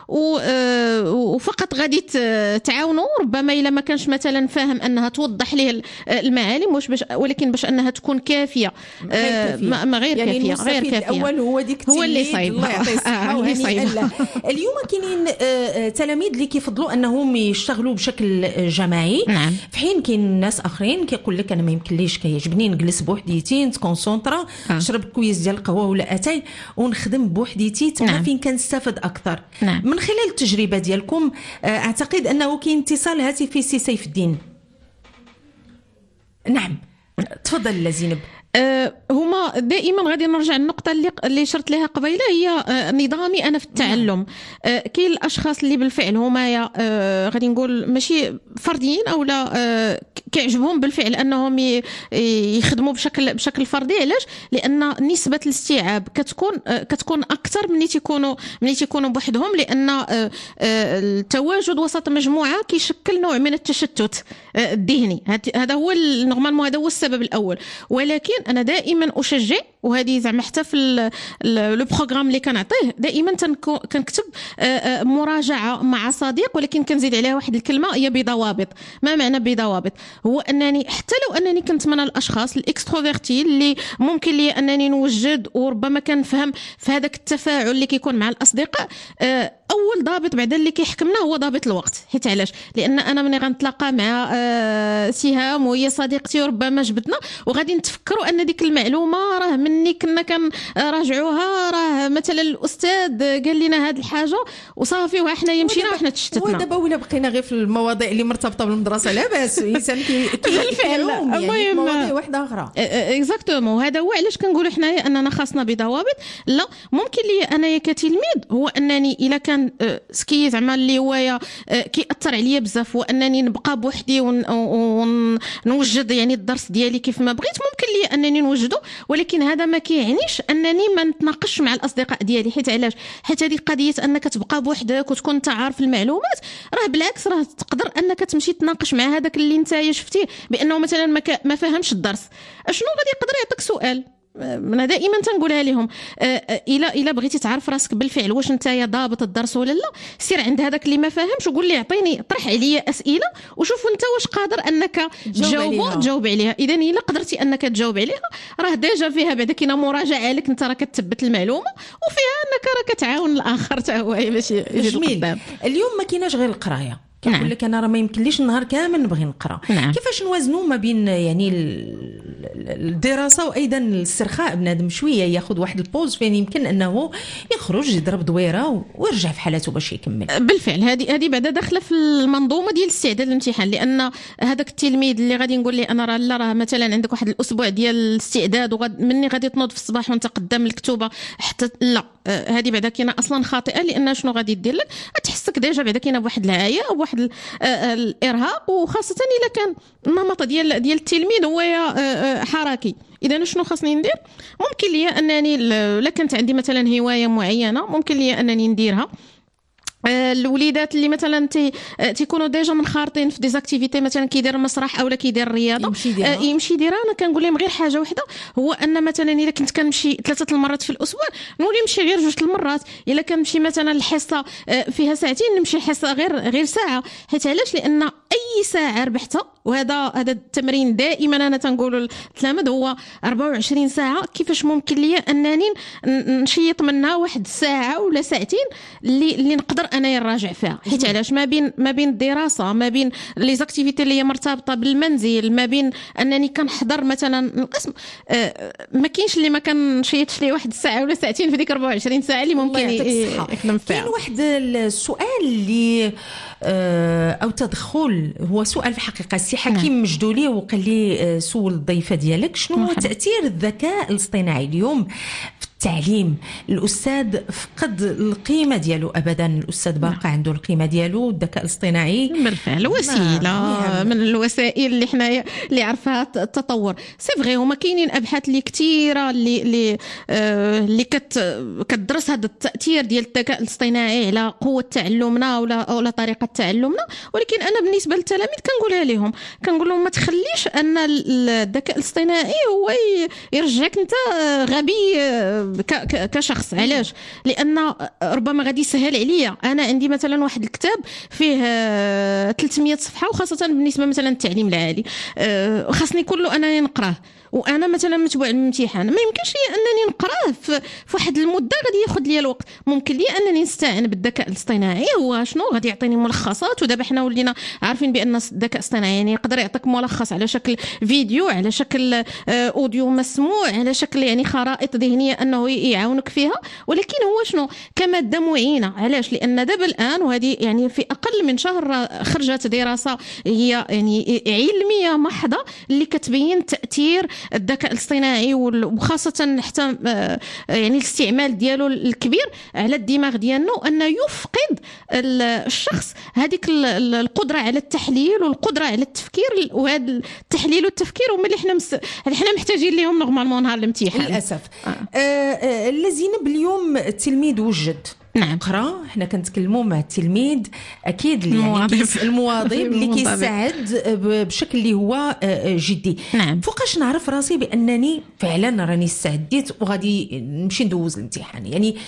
وفقط غادي تعاونوا. ربما الا ما كانش مثلا فاهم انها توضح ليه المعالم، واش باش ولكن باش انها تكون كافيه، ما غير يعني كافيه غير كافيه. الاول هو ديك هو اللي صايب، الله يعطيه الصحه وهنيئا. اليوم كاينين تلاميذ اللي كيفضلوا انهم يشتغلوا بشكل جماعي، نعم. في حين كاين ناس اخرين كيقول لك انا ما يمكنليش، كيعجبني نجلس بوحديتي نتكونسونطرا، نشرب كويس ديال القهوه ولا اتاي ونخدم بوحديتي، تما نعم. فين كنستافد اكثر. نعم. من خلال التجربه ديالكم اعتقد انه كاين اتصال هاتفي سي سيف الدين. نعم تفضل زينب. هما دائما غادي نرجع النقطه اللي اللي شرت لها قبيله، هي نظامي انا في التعلم. كاين الاشخاص اللي بالفعل هما غادي نقول ماشي فرديين او لا كيعجبهم بالفعل انهم يخدموا بشكل بشكل فردي. علاش؟ لان نسبه الاستيعاب كتكون كتكون اكثر ملي تيكونوا ملي تيكونوا بوحدهم، لان التواجد وسط مجموعه كيشكل نوع من التشتت الذهني. هذا هو نورمالمون هذا هو السبب الاول. ولكن انا دائما اشجع، وهذه زعما حتى في لو بروغرام اللي كنعطيه دائما كنكتب مراجعه مع صديق، ولكن كنزيد عليها واحد الكلمه هي بضوابط. ما معنى بضوابط؟ هو انني حتى لو انني كنت من الاشخاص الاكستروفيرتي اللي ممكن لي انني نوجد وربما كنفهم في هذاك التفاعل اللي كيكون مع الاصدقاء، اول ضابط بعد اللي كيحكمنا هو ضابط الوقت. حيت علاش؟ لان انا ملي غنتلاقى مع سهام وهي صديقتي وربما جبتنا وغادي نتفكروا ان ديك المعلومه راه مني كنا كنراجعوها، راه مثلا الاستاذ قال لنا هذه الحاجه وصافي وحنا يمشينا وحنا تشتتنا. ودابا ولا بقينا غير في المواضيع اللي مرتبطه بالمدرسه لا باس، الانسان كيفعل يعني مواضيع واحده اخرى. اكزاكتومون. هذا هو علاش كنقولوا حنايا اننا خاصنا بضوابط. لا ممكن لي انايا كتلميذ هو انني الا كان سكي زعما اللي هو كيأثر عليا بزاف وانني نبقى بوحدي ونوجد يعني الدرس ديالي كيف ما بغيت، ممكن لي انني نوجده، ولكن هذا ما كيعنيش انني ما نتناقش مع الاصدقاء ديالي. حيت علاش؟ حيت هذه قضيه انك تبقى بوحدك وتكون انت عارف المعلومات، راه بالعكس راه تقدر انك تمشي تناقش مع هذاك اللي انت شفتيه بانه مثلا ما, ما فهمش الدرس. اشنو غادي يقدر يعطيك سؤال. انا دائما تنقولها لهم، الا الا بغيتي تعرف راسك بالفعل واش انت يا ضابط الدرس ولا لا، سير عند هذاك اللي ما فاهمش وقول لي اعطيني طرح عليا اسئله وشوف انت واش قادر انك تجاوب تجاوب عليها. اذا الا قدرتي انك تجاوب عليها راه ديجا فيها بعدا كاينه مراجعه لك، انت راه كتثبت المعلومه وفيها انك راه كتعاون الاخر حتى هو باش يجي قدام. اليوم ما كايناش غير القرايه، كيقول نعم. لك انا راه ما يمكنليش النهار كامل نبغي نقرا. نعم. كيفاش نوازنوا ما بين يعني الدراسه وايضا الاسترخاء؟ بنادم شويه ياخذ واحد البوز فين يمكن انه يخرج يضرب دويره ويرجع في حالته باش يكمل. بالفعل هذه هذه بعدا داخله في المنظومه ديال الاستعداد للامتحان، لان هذاك التلميذ اللي غادي نقول ليه انا راه لا راه مثلا عندك واحد الاسبوع ديال الاستعداد وغاد مني غادي تنوض في الصباح وانت قدام الكتوبه حتى لا، هذه بعدا كاينه اصلا خاطئه، لان شنو غادي دير لك؟ تحسك ديجا بعدا كاينه بواحد العيا او بواحد الارهاق، وخاصه الا كان النمط ديال ديال التلميذ هو حركي. اذا شنو خاصني ندير؟ ممكن لي انني لا كانت عندي مثلا هوايه معينه ممكن لي انني نديرها. الوليدات اللي مثلا تي تيكونوا ديجا منخرطين في ديزاكتيفيتي، مثلا كيدير مسرح اولا كيدير الرياضه، يمشي يديرها آه يمشي يديرها. انا كنقول لهم غير حاجه واحده، هو ان مثلا الا كنت كنمشي ثلاثه المرات في الاسبوع نولي نمشي غير جوج المرات، الا كنمشي مثلا الحصه فيها ساعتين نمشي حصه غير غير ساعه. حيت علاش؟ لان اي ساعه ربحتها، وهذا هذا التمرين دائما انا تنقول للتلاميذ هو أربعة وعشرين ساعه، كيفاش ممكن لي انني نشيط منها واحد الساعه ولا ساعتين اللي اللي نقدر انا نراجع فيها. حيت علاش؟ ما بين ما بين الدراسه، ما بين لي زاكتيفيتي اللي هي مرتبطه بالمنزل، ما بين انني كنحضر مثلا القسم، آه ما كاينش اللي ما كنشيطش ليه واحد الساعه ولا ساعتين في ديك أربعة وعشرين ساعه اللي ممكن يخدم فيها. كاين واحد السؤال اللي آه او تدخل، هو سؤال في الحقيقه السي حكيم مجدولي وقال لي آه سول الضيفه ديالك شنو هو تاثير الذكاء الاصطناعي اليوم في التعليم؟ الاستاذ فقد القيمه ديالو ابدا، الاستاذ باقي عنده القيمه ديالو، الذكاء الاصطناعي بالفعل وسيله من الوسائل اللي حنا اللي عرفها التطور. سي فغي هما كاينين ابحاث اللي كثيره اللي اللي آه اللي كت كتدرس هذا التاثير ديال الذكاء الاصطناعي على قوه تعلمنا ولا ولا طريقه تعلمنا، ولكن انا بالنسبه للتلاميذ كنقولها لهم كنقول لهم ما تخليش ان الذكاء الاصطناعي هو يرجعك انت غبي كشخص. علاش؟ لان ربما غادي يسهل عليا. انا عندي مثلا واحد الكتاب فيه ثلاثمية صفحه، وخاصه بالنسبه مثلا للتعليم العالي خاصني كله انني نقراه، وانا مثلا متبوع الامتحان ما يمكنش لي انني نقراه في واحد المده غادي ياخذ لي الوقت. ممكن لي انني نستعين بالذكاء الاصطناعي، هو شنو غادي يعطيني ملخصات، ودابا حنا ولينا عارفين بان الذكاء الاصطناعي يعني يقدر يعطيك ملخص على شكل فيديو، على شكل اوديو مسموع، على شكل يعني خرائط ذهنيه انه يعاونك فيها. ولكن هو شنو كماده معينه. علاش؟ لان دابا الان وهذه يعني في اقل من شهر خرجت دراسه هي يعني علميه محضه اللي كتبين تاثير الذكاء الاصطناعي وخاصه حتى يعني الاستعمال ديالو الكبير على الدماغ ديالنا، انه يفقد الشخص هذيك القدره على التحليل والقدره على التفكير. وهذا التحليل والتفكير هما اللي حنا مس... حنا محتاجين لهم نورمالمون نهار الامتحان للاسف. آه. آه زينب، اليوم التلميذ وجد نعم قرا، حنا كنتكلموا مع التلميذ اكيد يعني المواظب اللي كيساعد بشكل اللي هو جدي. نعم. فوقاش نعرف راسي بانني فعلا راني استعديت وغادي نمشي ندوز الامتحان؟ يعني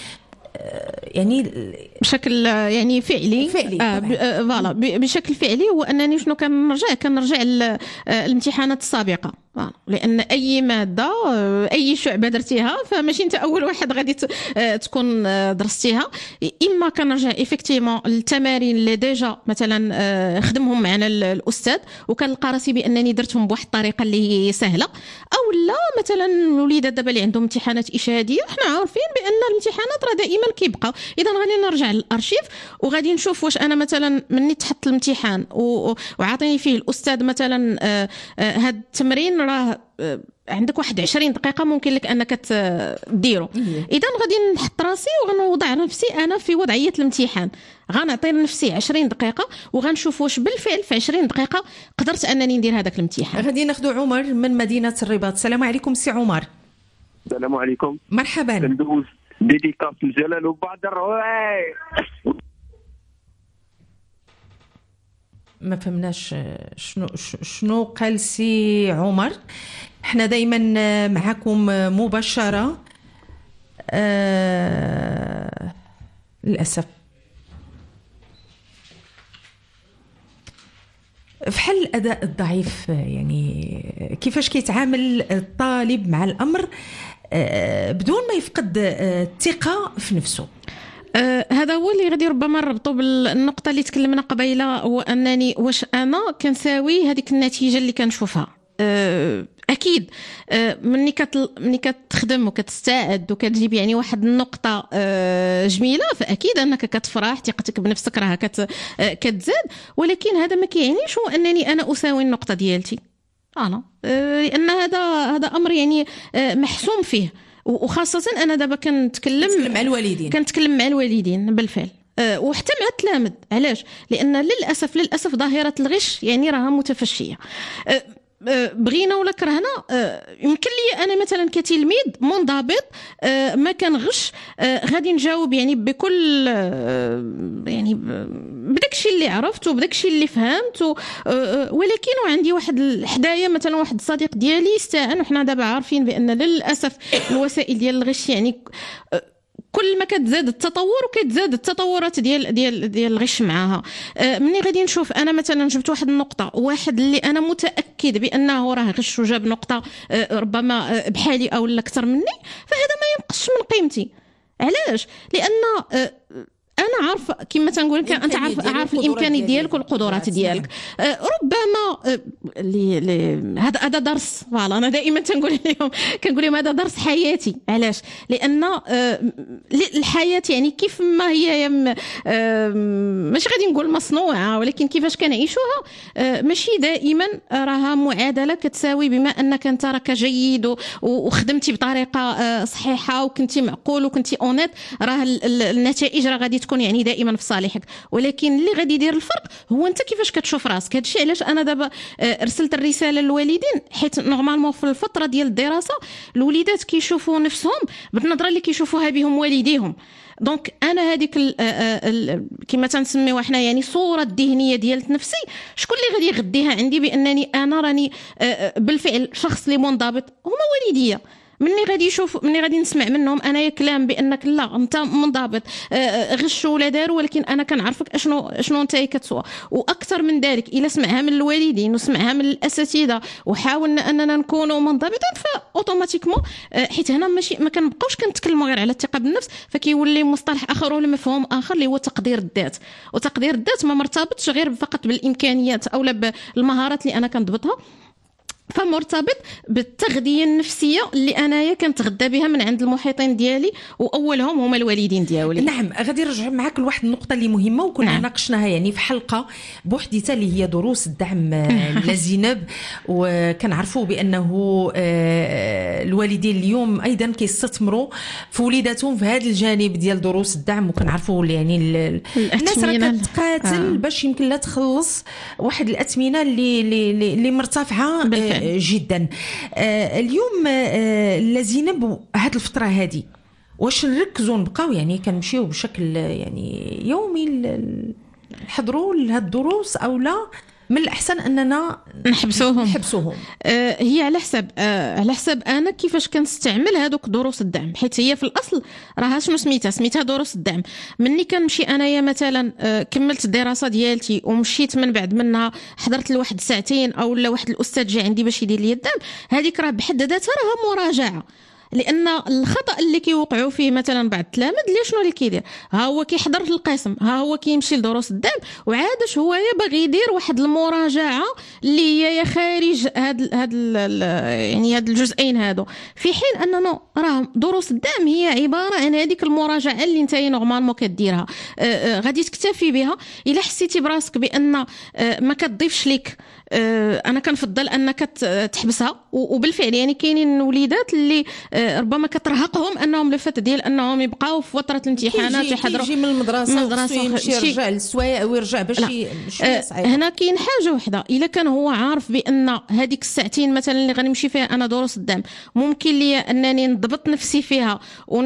يعني بشكل يعني فعلي فعلي آه فوالا بشكل فعلي هو انني شنو كنرجع كنرجع الامتحانات السابقه، لان اي ماده اي شعبه درتيها فماشي انت اول واحد غادي تكون درستيها. اما كنرجع ايفيكتيفمون التمارين اللي ديجا مثلا خدمهم معنا الاستاذ وكنلقى راسي بانني درتهم بواحد الطريقه اللي هي سهله، او لا مثلا الوليدات دابا اللي عندهم امتحانات اشهاديه حنا عارفين بان الامتحانات راه دائما كيبقى. اذا غادي نرجع للارشيف وغادي نشوف واش انا مثلا مني تحط الامتحان وعاطيني فيه الاستاذ مثلا هذا التمرين راه عندك واحد عشرين دقيقه ممكن لك انك تديرو. اذا غادي نحط راسي وغنوضع نفسي انا في وضعيه الامتحان، غنعطي لنفسي عشرين دقيقه وغنشوف واش بالفعل في عشرين دقيقه قدرت انني ندير هذاك الامتحان. غادي ناخذ عمر من مدينه الرباط. السلام عليكم سي عمر. السلام عليكم. مرحبا. كندوز ديديكاس لجلال وبعد الرواي. ما فهمناش شنو شنو قال سي عمر. احنا دائما معكم مباشره. آه للاسف في حل الاداء الضعيف، يعني كيفاش كيتعامل الطالب مع الامر آه بدون ما يفقد الثقه في نفسه؟ آه هذا هو اللي غادي ربما نربطوا بالنقطه اللي تكلمنا قبيله، هو انني واش انا كنساوي هذيك النتيجه اللي كنشوفها. آه اكيد آه مني كتل... مني كتخدم وكتستعد وكتجيب يعني واحد النقطه آه جميله، فاكيد انك كتفرح، ثقتك بنفسك راه كت... آه كتزاد، ولكن هذا ما كيعنيش هو انني انا اساوي النقطه ديالتي. انا آه لان هذا هذا امر يعني آه محسوم فيه، وخاصه انا دابا كنتكلم مع الوالدين كنتكلم مع الوالدين بالفعل، أه وحتى مع التلامذ. علاش؟ لان للاسف للاسف ظاهره الغش يعني راها متفشيه. أه بغينا ولا كرهنا أه يمكن لي انا مثلا كتلميذ منضبط أه ما كنغش، أه غادي نجاوب يعني بكل أه يعني بداك الشيء اللي عرفت وبداك الشيء اللي فهمت، أه ولكن وعندي واحد حدايا مثلا واحد الصديق ديالي استاءن، وحنا دابا عارفين بان للاسف الوسائل ديال الغش يعني أه كل ما كتزاد التطور وكتزاد التطورات ديال ديال ديال الغش معاها. آه مني غادي نشوف انا مثلا جبت واحد النقطه، واحد اللي انا متاكد بانه راه غش وجاب نقطه آه ربما آه بحالي او لا اكثر مني، فهذا ما ينقصش من قيمتي. علاش؟ لان آه انا عارف كما تنقول لك انت عارف عارف الامكانيات ديالك والقدرات ديالك. آه ربما آه هذا هذا درس، فوالا انا دائما تنقول لهم كنقول لهم هذا درس حياتي. علاش؟ لان آه الحياه يعني كيف ما هي آه ماشي غادي نقول مصنوعه، ولكن كيفاش كنعيشوها آه ماشي دائما راها معادله كتساوي بما انك انت راك جيد وخدمتي بطريقه آه صحيحه وكنتي معقول وكنتي اونيت، راه النتائج راه غادي تكون يعني دائما في صالحك. ولكن اللي غادي يدير الفرق هو انت كيفاش كتشوف راسك. هادشي علاش انا دابا ارسلت الرساله للوالدين، حيت نورمالمون في الفتره ديال الدراسه الوليدات كيشوفوا نفسهم بالنظره اللي كيشوفوها بهم والديهم. دونك انا هذيك كما تنسميوها حنا يعني الصوره الذهنيه ديال نفسي، شكون اللي غادي يغديها عندي بانني انا راني بالفعل شخص اللي منضبط؟ هما والديا. مني غادي يشوف مني غادي نسمع منهم انايا كلام بانك لا انت منضبط غش ولا دار، ولكن انا كنعرفك اشنو اشنو انت كتسوى. واكثر من ذلك الا سمعها من الوالدين وسمعها من الاساتذه وحاولنا اننا نكونوا منضبطين، فاوتوماتيكمون حيت هنا ماشي ما كنبقاوش كنتكلموا غير على الثقه بالنفس، فكيولي مصطلح اخر ولا مفهوم اخر اللي هو تقدير الذات. وتقدير الذات ما مرتبطش غير فقط بالامكانيات او بالمهارات اللي انا كنضبطها، فمرتبط بالتغذيه النفسيه اللي انايا كنتغدى بها من عند المحيطين ديالي، واولهم هما الوالدين ديالي. نعم، غادي نرجع معك لواحد النقطه اللي مهمه وكنا نعم. ناقشناها يعني في حلقه بوحديتها اللي هي دروس الدعم لزينب. وكنعرفوا بانه الوالدين اليوم ايضا كيستثمروا في وليداتهم في هذا الجانب ديال دروس الدعم، وكنعرفوا يعني الناس راه كتقاتل آه. باش يمكن لا تخلص واحد الاثمنه اللي اللي, اللي مرتفعه بالفعل. جدا. آه اليوم آه لزينب هاد الفترة هذه واش نركزوا نبقاو يعني كنمشيو بشكل يعني يومي نحضروا لهاد الدروس او لا من الأحسن أننا نحبسوهم نحبسوهم آه هي على حسب آه على حسب أنا كيفاش كنستعمل هذوك دروس الدعم، حيت هي في الأصل راها شنو سميتها سميتها دروس الدعم. مني كنمشي أنايا مثلا آه كملت الدراسة ديالتي ومشيت من بعد منها حضرت لواحد ساعتين أو لا واحد الأستاذ جا عندي باش يدير لي الدعم، هذيك راه بحد ذاتها راها مراجعة. لان الخطا اللي كيوقعوا فيه مثلا بعض التلاميذ اللي شنو اللي كيدير، ها هو كيحضر في القسم، ها هو كيمشي لدروس الدعم وعادش هو باغي يدير واحد المراجعه اللي هي خارج هاد هاد يعني هاد الجزئين هادو، في حين اننا راه دروس الدعم هي عباره عن هذيك المراجعه اللي انت نورمالمون كديرها. غادي تكتفي بها الا حسيتي براسك بان ما كتضيفش ليك. انا كنفضل انك تحبسها، وبالفعل يعني كاينين وليدات اللي ربما كترهقهم انهم لفت ديال انهم يبقاو في فتره الامتحانات يحضروا يجي من المدرسه المدرسه يمشي يرجع للسوايع ويرجع باش شويه صعيب. هنا كاين حاجه وحده، الا كان هو عارف بان هذيك الساعتين مثلا اللي غنمشي فيها انا دروس الدعم ممكن لي انني نضبط نفسي فيها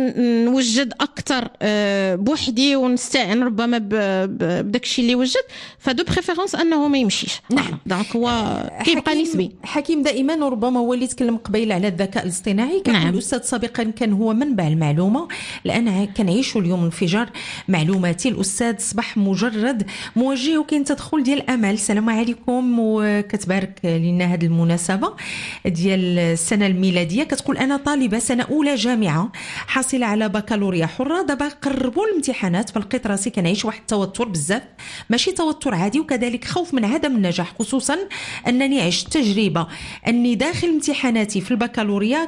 ونوجد اكثر بوحدي ونستعين ربما بداك الشيء اللي وجد، فدو بريفيرونس انه ما يمشيش. نعم دونك هو كيبقى نسبي. حكيم دائما وربما هو اللي تكلم قبيل على الذكاء الاصطناعي، كان نعم. الأستاذ سابقا كان هو منبع المعلومة، الآن كنعيشوا اليوم انفجار معلوماتي. الأستاذ صبح مجرد موجه وكاين تدخل ديال أمل. السلام عليكم، وكتبارك لنا هذه المناسبة ديال السنة الميلادية. كتقول أنا طالبة سنة اولى جامعه حاصله على بكالوريا حره. دابا قربوا الامتحانات فلقيت راسي كنعيش واحد التوتر بزاف، ماشي توتر عادي، وكذلك خوف من عدم النجاح، خصوصا انني عشت تجربه اني داخل امتحاناتي في البكالوريا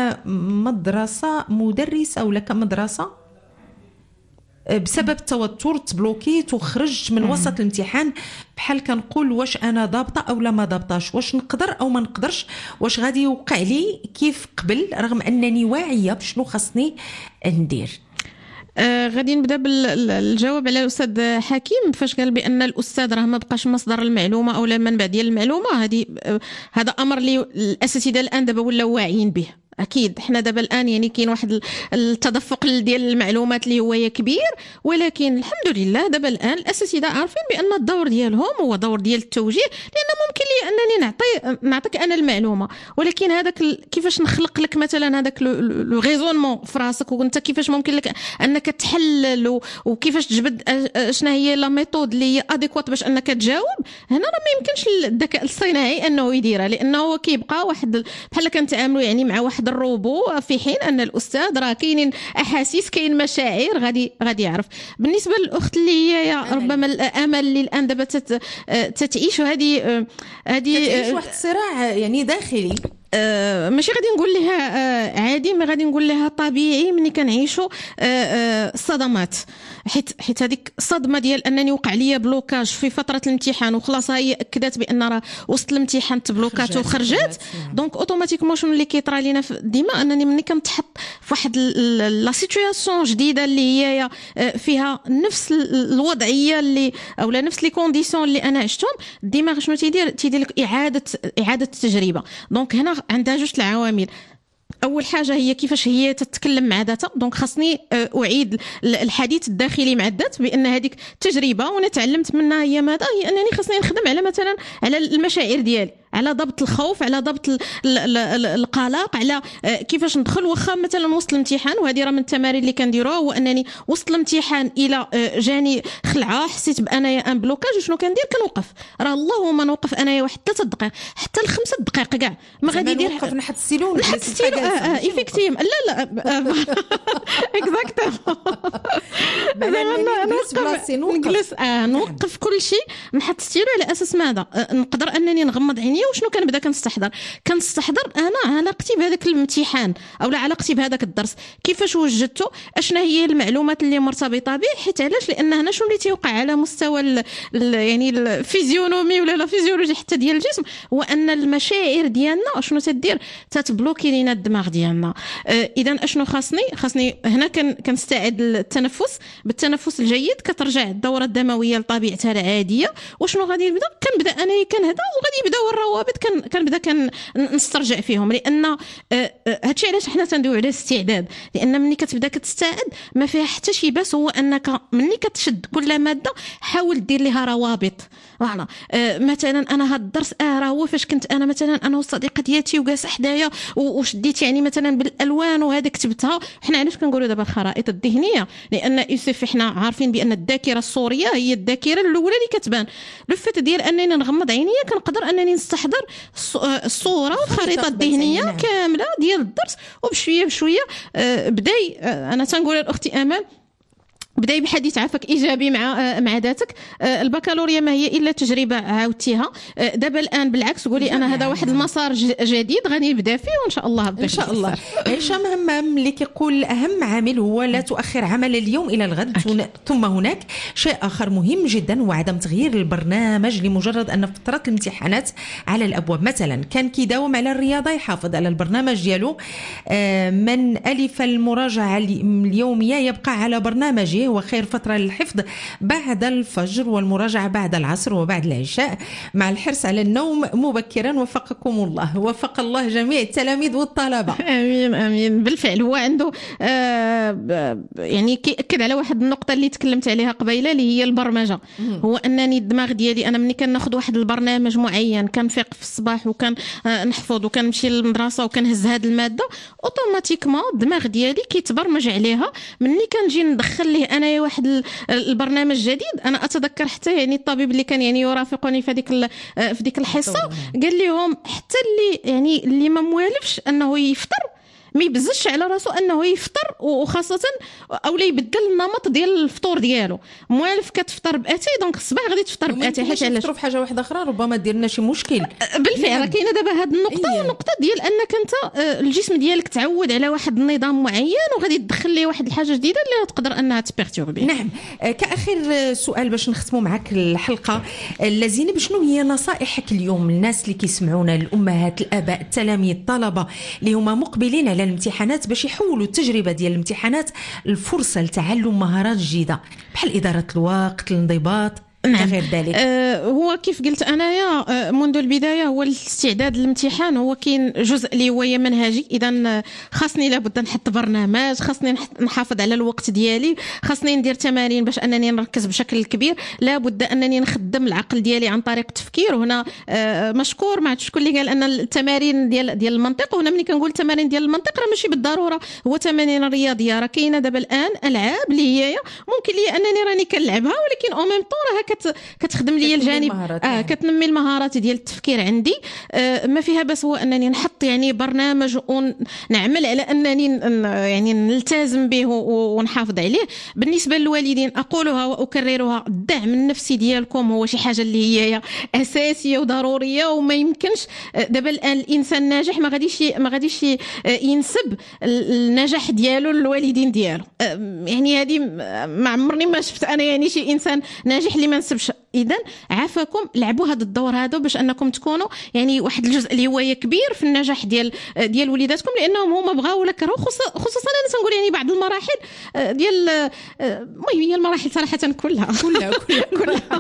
كمدرسه مدرسه او كمدرسه بسبب التوتر تبلوكيت وخرجت من وسط الامتحان بحال كنقول واش انا ضابطه او لا ما ضابطاش، واش نقدر او ما نقدرش، واش غادي يوقع لي كيف قبل رغم انني واعيه بشنو خاصني ندير. آه غادي نبدا بالجواب على الاستاذ حكيم فاش قال بان الاستاذ راه ما بقاش مصدر المعلومه او لا منبع ديال المعلومه. هذه آه هذا امر اللي الاساتذه الان دابا ولاو واعيين به. اكيد حنا دابا الان يعني كاين واحد التدفق ديال المعلومات اللي هو كبير، ولكن الحمد لله دابا الان الاساتذه عارفين بان الدور ديالهم هو دور ديال التوجيه، لان ممكن لي انني نعطي نعطيك انا المعلومه، ولكن هذاك كيفاش نخلق لك مثلا هذاك لو ريزونمون في راسك، وانت كيفاش ممكن لك انك تحلل وكيفاش تجبد شنو هي لا ميثود اللي هي اديكوات باش انك تجاوب. هنا راه ما يمكنش الذكاء الصناعي انه يديرها، لانه كيبقى واحد بحال كنتعاملوا يعني مع واحد الروبو، في حين ان الاستاذ راه كاينين احاسيس كاين مشاعر غادي غادي يعرف. بالنسبه للاخت اللي هي ربما الامل اللي الان دابا تتعيش هذه هذه تعيش واحد الصراع يعني داخلي، آه ماشي غادي نقول لها آه عادي، ما غادي نقول لها طبيعي ملي كنعيشوا آه آه الصدمات، حيت حيت هذيك الصدمه ديال انني وقع لي بلوكاج في فتره الامتحان وخلاص هي اكدت بان راه وسط الامتحان تبلوكات وخرجت. دونك اوتوماتيكمون شنو اللي كيطرى لينا ديما انني ملي كنتحط في واحد لا سيتوياسيون جديده اللي هي فيها نفس الوضعيه اللي او لا نفس لي كونديسيون اللي انا عشتهم، الدماغ شنو تيدير تيدير لك اعاده اعاده التجربه. دونك هنا عندها جوج العوامل. اول حاجه هي كيفاش هي تتكلم مع ذاتها، دونك خاصني اعيد الحديث الداخلي مع الذات بان هذيك التجربه وانا تعلمت منها هي ماذا، هي انني خاصني نخدم على مثلا على المشاعر ديالي، على ضبط الخوف، على ضبط القلق، على كيفاش ندخل واخا مثلا وسط الامتحان. وهذه راه من التمارين اللي كنديروها، هو انني وسط الامتحان الى جاني خلعه حسيت بانايا ان بلوكاج، شنو كندير كنوقف، راه اللهم نوقف انايا واحد ثلاثه دقائق حتى لخمسه دقائق كاع ما غادي يدير نوقف نحط السيلو نحط السيلو اه ايفيكتيم لا لا اكزاكتومون نجلس اه نوقف كل شيء، نحط السيلو على اساس ماذا نقدر انني نغمض عيني. وشنو كنبدا كنستحضر كنستحضر انا علاقتي بهذاك الامتحان او لا علاقتي بهذاك الدرس، كيفاش وجدته، اشنا هي المعلومات اللي مرتبطه به. حيت علاش؟ لان هنا شنو اللي تيوقع على مستوى ال ال يعني الفيزيونومي ولا لا فيزيولوجي حتى ديال الجسم، هو ان المشاعر ديالنا شنو تدير تتبلوكي لينا الدماغ ديالنا. آه اذا اشنو خاصني خاصني هنا كنستعد التنفس، بالتنفس الجيد كترجع الدوره الدمويه لطبيعتها العاديه. وشنو غادي نبدا كنبدا انا كنهدا وغادي يبداو الروابط كنبدا كنسترجع فيهم، لان هادشي علاش حنا تندويو على الاستعداد، لان ملي كتبدا كتستعد ما فيها حتى شي باس، هو انك ملي كتشد كل ماده حاول دير لها روابط. فوالا آه مثلا انا هاد الدرس اه راه هو فاش كنت انا مثلا انا والصديقه ديالتي وجالسه حدايا وشديت يعني مثلا بالالوان وهذا كتبتها. حنا علاش كنقولوا دابا الخرائط الذهنيه؟ لان يوسف حنا عارفين بان الذاكره الصوريه هي الذاكره الاولى اللي كتبان. لفت ديال انني نغمض عينيا كنقدر انني نستحضر الصوره والخريطه الذهنيه كامله ديال الدرس، وبشويه بشويه آه بداي آه انا تنقول لاختي امال بداي بحديث عفاك ايجابي مع مع ذاتك. البكالوريا ما هي الا تجربه عاودتيها، دابا الان بالعكس قولي انا هذا واحد المسار جديد غادي نبدا فيه وان شاء الله ان شاء الله. هشام همام اللي كيقول اهم عامل هو لا تؤخر عمل اليوم الى الغد. أكيد. ثم هناك شيء اخر مهم جدا وعدم تغيير البرنامج لمجرد ان فتره الامتحانات على الابواب. مثلا كان كيداوم على الرياضه يحافظ على البرنامج ديالو، من الف المراجعه اليوميه يبقى على برنامجه، وخير فترة للحفظ بعد الفجر والمراجعة بعد العصر وبعد العشاء مع الحرص على النوم مبكرا. وفقكم الله، وفق الله جميع التلاميذ والطلبة. امين امين. بالفعل هو عنده آه يعني كيأكد على واحد النقطة اللي تكلمت عليها قبيله اللي هي البرمجة. هو انني الدماغ ديالي انا ملي كناخذ واحد البرنامج معين كنفيق في الصباح وكان آه نحفظ وكنمشي للمدرسة وكنهز هذه المادة، اوتوماتيكمون الدماغ ديالي كيتبرمج عليها. ملي كنجي ندخل ليه انا واحد البرنامج جديد، انا اتذكر حتى يعني الطبيب اللي كان يعني يرافقني في هذيك في ديك الحصه قال لهم حتى اللي يعني اللي ما موالفش انه يفطر ما يبزش على راسو انه يفطر، وخاصه اولا يبدل النمط ديال الفطور ديالو. موالف كتفطر باتاي دونك الصباح غادي تفطر باتاي، حيت علاش نفطروا في حاجه واحده اخرى ربما دير لنا شي مشكل. بالفعل كاينه دابا هذه النقطه، إيه. والنقطه ديال انك انت الجسم ديالك تعود على واحد النظام معين وغادي تدخل ليه واحد الحاجه جديده اللي تقدر انها تبيرتوربي. نعم. كاخر سؤال باش نختموا معك الحلقه، لازين شنو هي نصائحك اليوم للناس اللي كيسمعونا، الامهات، الاباء، التلاميذ، الطلبه اللي هما مقبلين على الامتحانات، باش يحولوا التجربه ديال الامتحانات الفرصه لتعلم مهارات جديده بحال اداره الوقت، الانضباط، نعم. غير ذلك؟ آه هو كيف قلت انايا آه منذ البدايه هو الاستعداد للامتحان هو كاين جزء اللي هو منهجي. اذا خاصني لابد نحط برنامج، خاصني نحافظ على الوقت ديالي، خاصني ندير تمارين باش انني نركز بشكل كبير، لابد انني نخدم العقل ديالي عن طريق التفكير. وهنا آه مشكور مع شكون اللي قال ان التمارين ديال ديال المنطق، وهنا ملي كنقول التمارين ديال المنطق راه ماشي بالضروره هو تمارين رياضيه، راه كاينه دابا الان العاب اللي هي ممكن لي انني راني كنلعبها، ولكن او ميم طون راه كتخدم لي الجانب اه كتنمي المهارات ديال التفكير عندي. آه ما فيها بس هو انني نحط يعني برنامج ونعمل على انني يعني نلتزم به ونحافظ عليه. بالنسبه للوالدين اقولها واكررها، الدعم النفسي ديالكم هو شي حاجه اللي هي اساسيه وضروريه، وما يمكنش دابا الان الانسان الناجح ما غاديش ما غاديش ينسب النجاح ديالو للوالدين ديالو. آه يعني هذه ما عمرني ما شفت انا يعني شي انسان ناجح اللي ما نسبش. اذا عافاكم لعبوا هذا الدور هذا باش انكم تكونوا يعني واحد الجزء اللي هو كبير في النجاح ديال ديال وليداتكم، لانهم هما بغاو ولا كرهوا، خصوصا انا تنقول يعني بعض المراحل ديال المهم هي المراحل صراحه كلها كلها كلها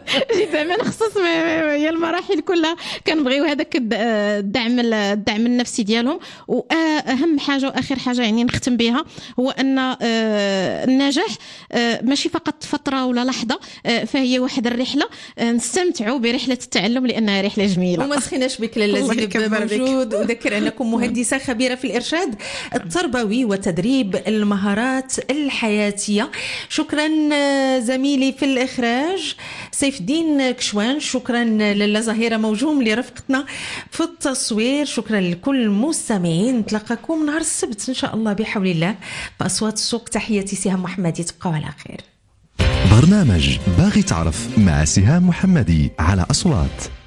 زعما نخصص هي المراحل كلها كنبغيو هذاك الدعم الدعم النفسي ديالهم. واهم حاجه واخر حاجه يعني نختم بها هو ان النجاح ماشي فقط فتره ولا لحظه، فهي واحد الرحله. نستمتعوا برحله التعلم لانها رحله جميله. وما سخيناش بك لاله زينب موجود. وذكر انكم مهندسه خبيره في الارشاد التربوي وتدريب المهارات الحياتيه. شكرا زميلي في الاخراج سيف الدين كشوان، شكرا لاله زهيره موجوم اللي رفقتنا في التصوير، شكرا لكل المستمعين. نتلاقاكم نهار السبت ان شاء الله بحول الله في اصوات السوق. تحياتي سهام محمدي، تبقوا على خير. برنامج باغي تعرف مع سهام محمدي على أصوات.